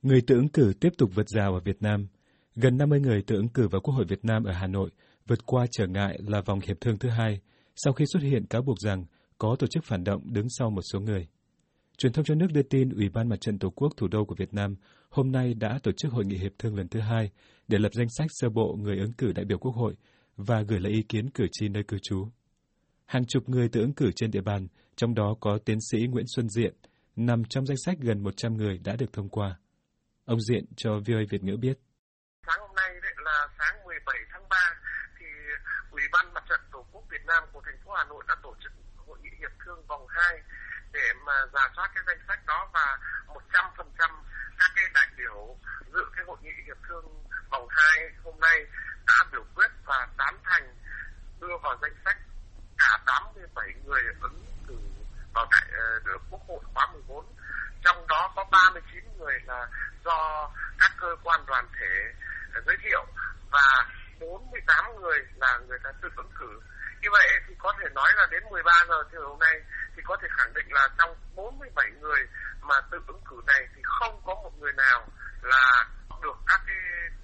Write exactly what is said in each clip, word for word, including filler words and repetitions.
Người tự ứng cử tiếp tục vượt rào ở Việt Nam. Gần năm mươi người tự ứng cử vào Quốc hội Việt Nam ở Hà Nội vượt qua trở ngại là vòng hiệp thương thứ hai, sau khi xuất hiện cáo buộc rằng có tổ chức phản động đứng sau một số người. Truyền thông trong nước đưa tin Ủy ban Mặt trận Tổ quốc thủ đô của Việt Nam hôm nay đã tổ chức hội nghị hiệp thương lần thứ hai để lập danh sách sơ bộ người ứng cử đại biểu Quốc hội và gửi lại ý kiến cử tri nơi cư trú. Hàng chục người tự ứng cử trên địa bàn, trong đó có tiến sĩ Nguyễn Xuân Diện, nằm trong danh sách gần một trăm người đã được thông qua. Ông Diện cho vê o a Việt ngữ biết. Sáng hôm nay đấy là sáng mười bảy tháng ba thì Ủy ban Mặt trận Tổ quốc Việt Nam của thành phố Hà Nội đã tổ chức hội nghị hiệp thương vòng hai để mà rà soát cái danh sách đó, và một trăm phần trăm các cái đại biểu dự cái hội nghị hiệp thương vòng hai hôm nay đã biểu quyết và tán thành đưa vào danh sách cả tám mươi bảy người ứng cử vào đại uh, Quốc hội khóa mười bốn. Trong đó có ba mươi chín người là do các cơ quan đoàn thể uh, giới thiệu và bốn mươi tám người là người ta tự ứng cử. Như vậy thì có thể nói là đến mười ba giờ chiều hôm nay thì có thể khẳng định là trong bốn mươi bảy người mà tự ứng cử này thì không có một người nào là được các cái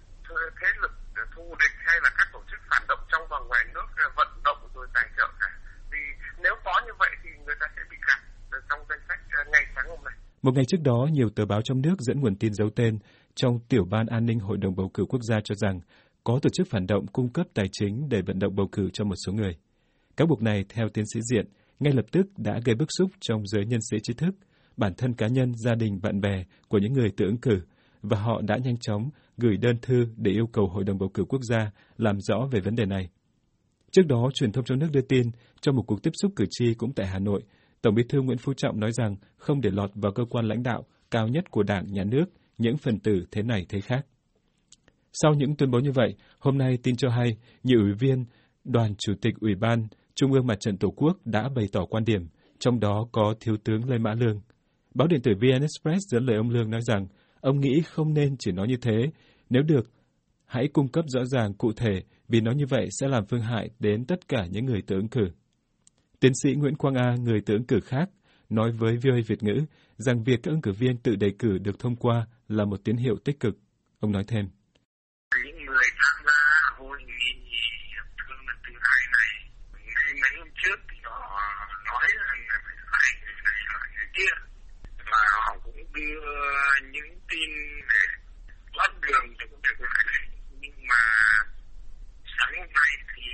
thế lực thù địch hay là các tổ chức phản động trong và ngoài nước vận động rồi tài trợ cả. Vì nếu có như vậy thì người ta sẽ bị cắt trong danh sách ngày sáng hôm nay. Một ngày trước đó, nhiều tờ báo trong nước dẫn nguồn tin giấu tên trong tiểu ban an ninh Hội đồng bầu cử quốc gia cho rằng có tổ chức phản động cung cấp tài chính để vận động bầu cử cho một số người. Cáo buộc này, theo tiến sĩ Diện, ngay lập tức đã gây bức xúc trong giới nhân sĩ trí thức, bản thân cá nhân, gia đình, bạn bè của những người tự ứng cử, và họ đã nhanh chóng gửi đơn thư để yêu cầu Hội đồng bầu cử quốc gia làm rõ về vấn đề này. Trước đó, truyền thông trong nước đưa tin, trong một cuộc tiếp xúc cử tri cũng tại Hà Nội, Tổng Bí thư Nguyễn Phú Trọng nói rằng không để lọt vào cơ quan lãnh đạo cao nhất của Đảng, Nhà nước những phần tử thế này thế khác. Sau những tuyên bố như vậy, hôm nay tin cho hay, nhiều ủy viên Đoàn Chủ tịch Ủy ban Trung ương Mặt trận Tổ quốc đã bày tỏ quan điểm, trong đó có Thiếu tướng Lê Mã Lương. Báo điện tử vê en Express dẫn lời ông Lương nói rằng, ông nghĩ không nên chỉ nói như thế, nếu được, hãy cung cấp rõ ràng cụ thể, vì nói như vậy sẽ làm phương hại đến tất cả những người tự ứng cử. Tiến sĩ Nguyễn Quang A, người tự ứng cử khác, nói với vê o a Việt ngữ rằng việc các ứng cử viên tự đề cử được thông qua là một tín hiệu tích cực. Ông nói thêm. Những người tham gia hội nghị hiệp thương lần thứ hai này, ngay mấy hôm trước thì họ nói rằng là phải phải người này loại người kia, và họ cũng đưa những tin để lót đường cho công việc này. Nhưng mà sáng hôm nay thì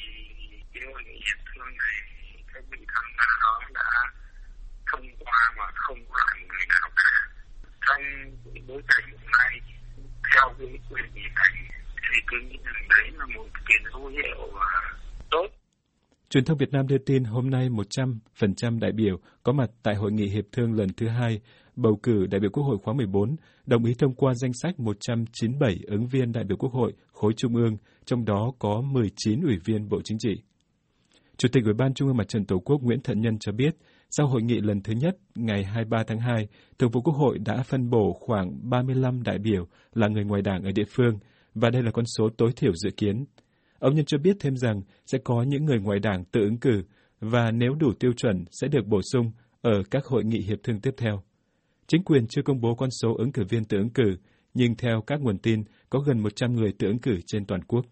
cái hội nghị hiệp thương này, các vị tham gia đó đã thông qua mà không có loại người nào cả. Trong bối cảnh hiện nay, theo cái quyền nghị này, thì tôi nghĩ rằng đấy là một cái dấu hiệu tốt. Truyền thông Việt Nam đưa tin hôm nay một trăm phần trăm đại biểu có mặt tại hội nghị hiệp thương lần thứ hai bầu cử đại biểu Quốc hội khóa mười bốn đồng ý thông qua danh sách một trăm chín mươi bảy ứng viên đại biểu Quốc hội khối Trung ương, trong đó có mười chín ủy viên Bộ Chính trị. Chủ tịch Ủy ban Trung ương Mặt trận Tổ quốc Nguyễn Thận Nhân cho biết, sau hội nghị lần thứ nhất ngày hai mươi ba tháng hai, Thường vụ Quốc hội đã phân bổ khoảng ba mươi lăm đại biểu là người ngoài Đảng ở địa phương, và đây là con số tối thiểu dự kiến. Ông Nhân cho biết thêm rằng sẽ có những người ngoài Đảng tự ứng cử, và nếu đủ tiêu chuẩn sẽ được bổ sung ở các hội nghị hiệp thương tiếp theo. Chính quyền chưa công bố con số ứng cử viên tự ứng cử, nhưng theo các nguồn tin, có gần một trăm người tự ứng cử trên toàn quốc.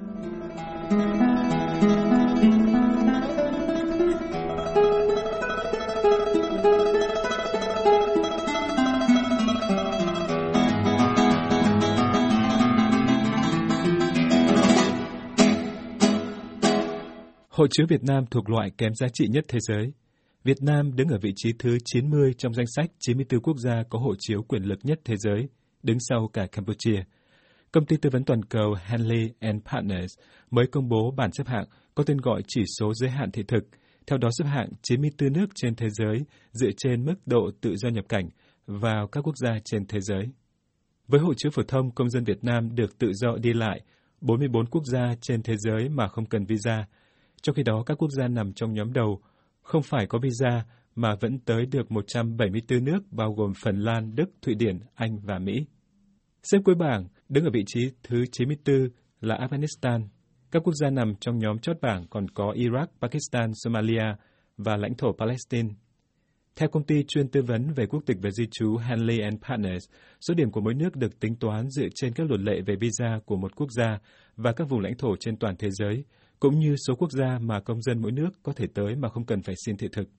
Hộ chiếu Việt Nam thuộc loại kém giá trị nhất thế giới. Việt Nam đứng ở vị trí thứ chín mươi trong danh sách chín mươi tư quốc gia có hộ chiếu quyền lực nhất thế giới, đứng sau cả Campuchia. Công ty tư vấn toàn cầu Henley and Partners mới công bố bảng xếp hạng có tên gọi chỉ số giới hạn thị thực, theo đó xếp hạng chín mươi tư nước trên thế giới dựa trên mức độ tự do nhập cảnh vào các quốc gia trên thế giới. Với hộ chiếu phổ thông, công dân Việt Nam được tự do đi lại bốn mươi bốn quốc gia trên thế giới mà không cần visa. Trong khi đó, các quốc gia nằm trong nhóm đầu không phải có visa mà vẫn tới được một trăm bảy mươi tư nước, bao gồm Phần Lan, Đức, Thụy Điển, Anh và Mỹ. Xếp cuối bảng, đứng ở vị trí thứ chín mươi tư là Afghanistan. Các quốc gia nằm trong nhóm chót bảng còn có Iraq, Pakistan, Somalia và lãnh thổ Palestine. Theo công ty chuyên tư vấn về quốc tịch và di trú Henley and Partners, số điểm của mỗi nước được tính toán dựa trên các luật lệ về visa của một quốc gia và các vùng lãnh thổ trên toàn thế giới, cũng như số quốc gia mà công dân mỗi nước có thể tới mà không cần phải xin thị thực.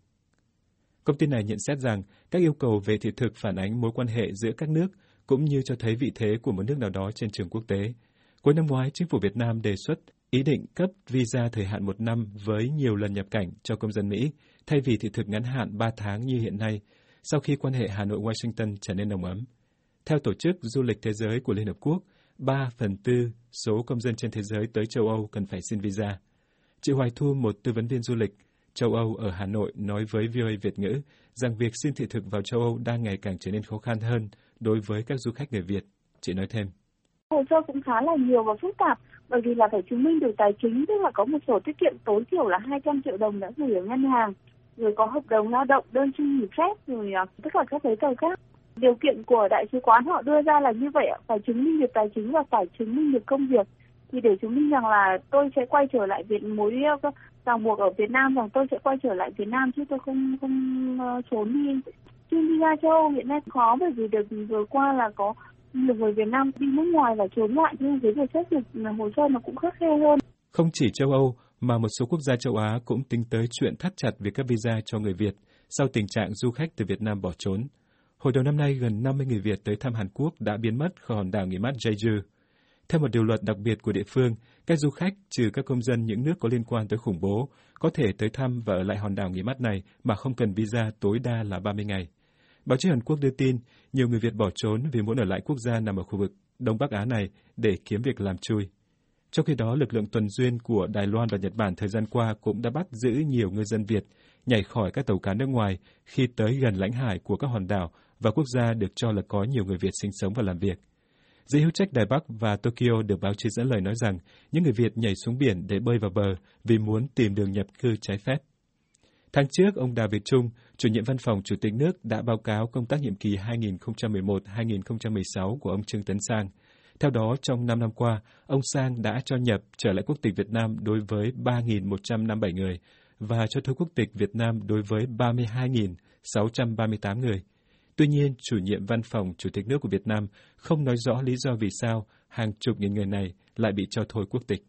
Công ty này nhận xét rằng các yêu cầu về thị thực phản ánh mối quan hệ giữa các nước, cũng như cho thấy vị thế của một nước nào đó trên trường quốc tế. Cuối năm ngoái, chính phủ Việt Nam đề xuất ý định cấp visa thời hạn một năm với nhiều lần nhập cảnh cho công dân Mỹ, thay vì thị thực ngắn hạn ba tháng như hiện nay, sau khi quan hệ Hà Nội-Washington trở nên nồng ấm. Theo Tổ chức Du lịch Thế giới của Liên Hợp Quốc, ba phần tư số công dân trên thế giới tới châu Âu cần phải xin visa. Chị Hoài Thu, một tư vấn viên du lịch châu Âu ở Hà Nội, nói với vê o a Việt ngữ rằng việc xin thị thực vào châu Âu đang ngày càng trở nên khó khăn hơn đối với các du khách người Việt. Chị nói thêm. Hồ sơ cũng khá là nhiều và phức tạp, bởi vì là phải chứng minh được tài chính, tức là có một sổ tiết kiệm tối thiểu là hai trăm triệu đồng đã gửi ở ngân hàng, rồi có hợp đồng lao động, đơn xin nghỉ phép, rồi tất cả các giấy tờ khác. Điều kiện của đại sứ quán họ đưa ra là như vậy, phải chứng minh được tài chính và phải chứng minh được công việc. Thì để chứng minh rằng là tôi sẽ quay trở lại Việt mối ràng buộc ở Việt Nam, rằng tôi sẽ quay trở lại Việt Nam chứ tôi không không trốn đi. Xin visa châu Âu hiện nay khó, bởi vì đợt vừa qua là có nhiều người Việt Nam đi nước ngoài và trốn lại, nhưng với việc xét duyệt hồ sơ nó cũng khắt khe hơn. Không chỉ châu Âu, mà một số quốc gia châu Á cũng tính tới chuyện thắt chặt việc cấp visa cho người Việt sau tình trạng du khách từ Việt Nam bỏ trốn. Hồi đầu năm nay, gần năm mươi người Việt tới thăm Hàn Quốc đã biến mất khỏi hòn đảo nghỉ mát Jeju. Theo một điều luật đặc biệt của địa phương, các du khách, trừ các công dân những nước có liên quan tới khủng bố, có thể tới thăm và ở lại hòn đảo nghỉ mát này mà không cần visa, tối đa là ba mươi ngày. Báo chí Hàn Quốc đưa tin, nhiều người Việt bỏ trốn vì muốn ở lại quốc gia nằm ở khu vực Đông Bắc Á này để kiếm việc làm chui. Trong khi đó, lực lượng tuần duyên của Đài Loan và Nhật Bản thời gian qua cũng đã bắt giữ nhiều ngư dân Việt nhảy khỏi các tàu cá nước ngoài khi tới gần lãnh hải của các hòn đảo và quốc gia được cho là có nhiều người Việt sinh sống và làm việc. Giới hữu trách Đài Bắc và Tokyo được báo chí dẫn lời nói rằng những người Việt nhảy xuống biển để bơi vào bờ vì muốn tìm đường nhập cư trái phép. Tháng trước, ông Đào Việt Trung, chủ nhiệm văn phòng Chủ tịch nước, đã báo cáo công tác nhiệm kỳ hai nghìn không trăm mười một đến hai nghìn không trăm mười sáu của ông Trương Tấn Sang. Theo đó, trong năm năm qua, ông Sang đã cho nhập trở lại quốc tịch Việt Nam đối với ba nghìn một trăm năm mươi bảy người và cho thôi quốc tịch Việt Nam đối với ba mươi hai nghìn sáu trăm ba mươi tám người. Tuy nhiên, chủ nhiệm văn phòng Chủ tịch nước của Việt Nam không nói rõ lý do vì sao hàng chục nghìn người này lại bị cho thôi quốc tịch.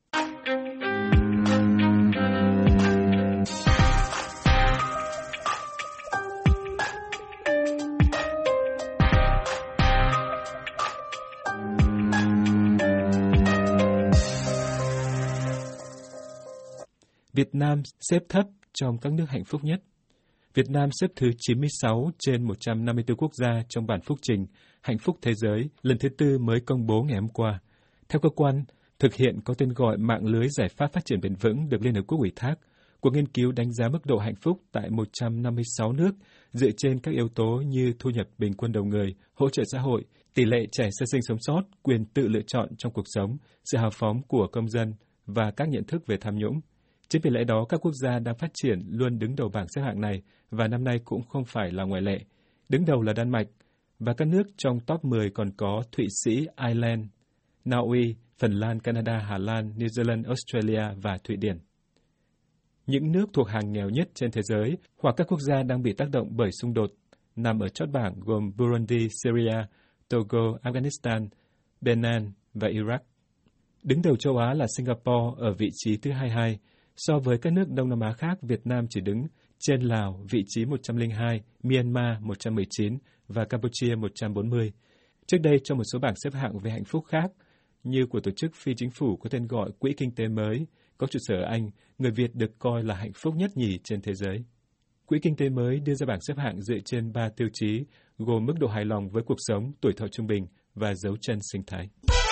Việt Nam xếp thấp trong các nước hạnh phúc nhất. Việt Nam xếp thứ chín mươi sáu trên một trăm năm mươi tư quốc gia trong bản phúc trình Hạnh phúc Thế giới lần thứ tư mới công bố ngày hôm qua. Theo cơ quan thực hiện có tên gọi Mạng lưới Giải pháp Phát triển Bền vững được Liên Hợp Quốc ủy thác, cuộc nghiên cứu đánh giá mức độ hạnh phúc tại một trăm năm mươi sáu nước dựa trên các yếu tố như thu nhập bình quân đầu người, hỗ trợ xã hội, tỷ lệ trẻ sơ sinh sống sót, quyền tự lựa chọn trong cuộc sống, sự hào phóng của công dân và các nhận thức về tham nhũng. Chính vì lẽ đó, các quốc gia đang phát triển luôn đứng đầu bảng xếp hạng này, và năm nay cũng không phải là ngoại lệ. Đứng đầu là Đan Mạch, và các nước trong top mười còn có Thụy Sĩ, Ireland, Na Uy, Phần Lan, Canada, Hà Lan, New Zealand, Australia và Thụy Điển. Những nước thuộc hàng nghèo nhất trên thế giới hoặc các quốc gia đang bị tác động bởi xung đột nằm ở chót bảng gồm Burundi, Syria, Togo, Afghanistan, Benin và Iraq. Đứng đầu châu Á là Singapore ở vị trí thứ hai mươi hai. So với các nước Đông Nam Á khác, Việt Nam chỉ đứng trên Lào vị trí một trăm lẻ hai, Myanmar một trăm mười chín và Campuchia một trăm bốn mươi. Trước đây, trong một số bảng xếp hạng về hạnh phúc khác, như của tổ chức phi chính phủ có tên gọi Quỹ Kinh tế Mới, có trụ sở ở Anh, người Việt được coi là hạnh phúc nhất nhì trên thế giới. Quỹ Kinh tế Mới đưa ra bảng xếp hạng dựa trên ba tiêu chí, gồm mức độ hài lòng với cuộc sống, tuổi thọ trung bình và dấu chân sinh thái.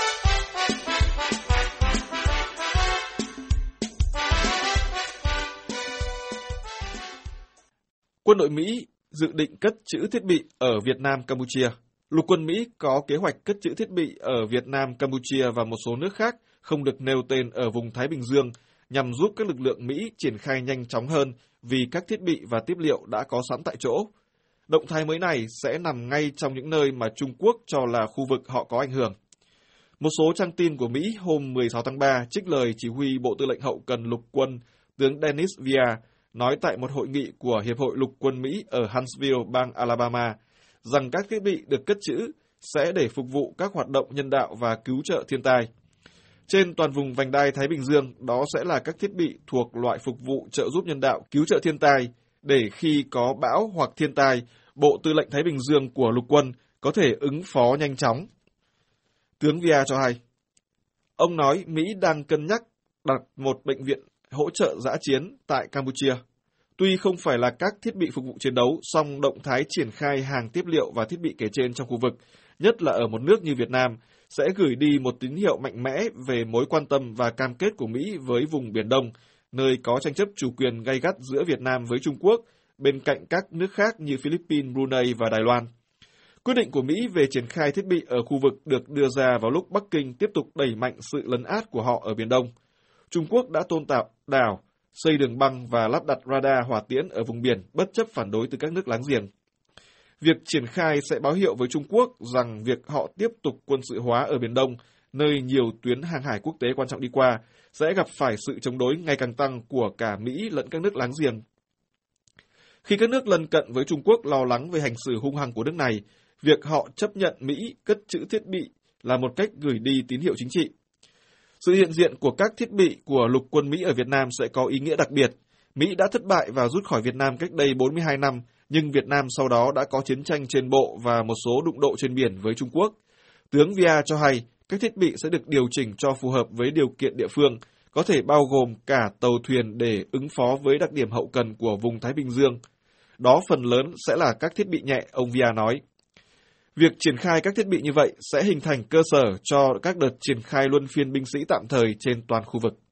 Quân đội Mỹ dự định cất trữ thiết bị ở Việt Nam, Campuchia. Lục quân Mỹ có kế hoạch cất trữ thiết bị ở Việt Nam, Campuchia và một số nước khác không được nêu tên ở vùng Thái Bình Dương nhằm giúp các lực lượng Mỹ triển khai nhanh chóng hơn vì các thiết bị và tiếp liệu đã có sẵn tại chỗ. Động thái mới này sẽ nằm ngay trong những nơi mà Trung Quốc cho là khu vực họ có ảnh hưởng. Một số trang tin của Mỹ hôm mười sáu tháng ba trích lời chỉ huy Bộ Tư lệnh Hậu cần Lục quân tướng Dennis Via nói tại một hội nghị của Hiệp hội Lục quân Mỹ ở Huntsville, bang Alabama, rằng các thiết bị được cất trữ sẽ để phục vụ các hoạt động nhân đạo và cứu trợ thiên tai. Trên toàn vùng vành đai Thái Bình Dương, đó sẽ là các thiết bị thuộc loại phục vụ trợ giúp nhân đạo, cứu trợ thiên tai, để khi có bão hoặc thiên tai, Bộ Tư lệnh Thái Bình Dương của Lục quân có thể ứng phó nhanh chóng. Tướng Via cho hay, ông nói Mỹ đang cân nhắc đặt một bệnh viện hỗ trợ dã chiến tại Campuchia. Tuy không phải là các thiết bị phục vụ chiến đấu, song động thái triển khai hàng tiếp liệu và thiết bị kể trên trong khu vực, nhất là ở một nước như Việt Nam, sẽ gửi đi một tín hiệu mạnh mẽ về mối quan tâm và cam kết của Mỹ với vùng Biển Đông, nơi có tranh chấp chủ quyền gay gắt giữa Việt Nam với Trung Quốc, bên cạnh các nước khác như Philippines, Brunei và Đài Loan. Quyết định của Mỹ về triển khai thiết bị ở khu vực được đưa ra vào lúc Bắc Kinh tiếp tục đẩy mạnh sự lấn át của họ ở Biển Đông. Trung Quốc đã tôn tạo đảo, xây đường băng và lắp đặt radar hỏa tiễn ở vùng biển bất chấp phản đối từ các nước láng giềng. Việc triển khai sẽ báo hiệu với Trung Quốc rằng việc họ tiếp tục quân sự hóa ở Biển Đông, nơi nhiều tuyến hàng hải quốc tế quan trọng đi qua, sẽ gặp phải sự chống đối ngày càng tăng của cả Mỹ lẫn các nước láng giềng. Khi các nước lân cận với Trung Quốc lo lắng về hành xử hung hăng của nước này, việc họ chấp nhận Mỹ cất trữ thiết bị là một cách gửi đi tín hiệu chính trị. Sự hiện diện của các thiết bị của lục quân Mỹ ở Việt Nam sẽ có ý nghĩa đặc biệt. Mỹ đã thất bại và rút khỏi Việt Nam cách đây bốn mươi hai năm, nhưng Việt Nam sau đó đã có chiến tranh trên bộ và một số đụng độ trên biển với Trung Quốc. Tướng Via cho hay các thiết bị sẽ được điều chỉnh cho phù hợp với điều kiện địa phương, có thể bao gồm cả tàu thuyền để ứng phó với đặc điểm hậu cần của vùng Thái Bình Dương. Đó phần lớn sẽ là các thiết bị nhẹ, ông Via nói. Việc triển khai các thiết bị như vậy sẽ hình thành cơ sở cho các đợt triển khai luân phiên binh sĩ tạm thời trên toàn khu vực.